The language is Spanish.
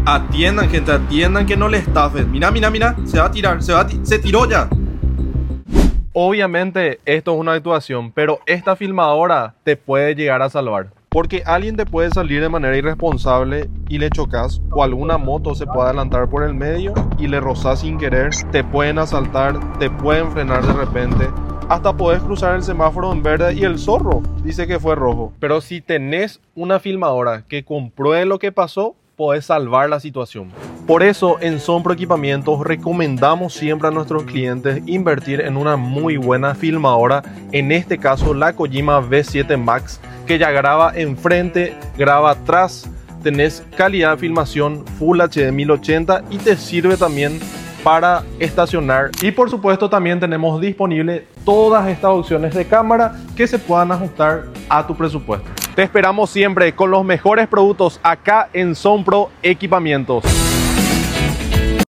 Atiendan, gente, atiendan que no le estafen. Mira, mira, mira, se va a tirar, se tiró ya. Obviamente esto es una actuación, pero esta filmadora te puede llegar a salvar. Porque alguien te puede salir de manera irresponsable y le chocas, o alguna moto se puede adelantar por el medio y le rozas sin querer, te pueden asaltar, te pueden frenar de repente, hasta podés cruzar el semáforo en verde y el zorro dice que fue rojo. Pero si tenés una filmadora que compruebe lo que pasó, podés salvar la situación. Por eso en Sompro Equipamientos recomendamos siempre a nuestros clientes invertir en una muy buena filmadora, en este caso la Kojima V7 Max, que ya graba enfrente, graba atrás, tenés calidad de filmación Full HD 1080 y te sirve también para estacionar. Y por supuesto también tenemos disponible todas estas opciones de cámara que se puedan ajustar a tu presupuesto. Te esperamos siempre con los mejores productos acá en Sompro Equipamientos.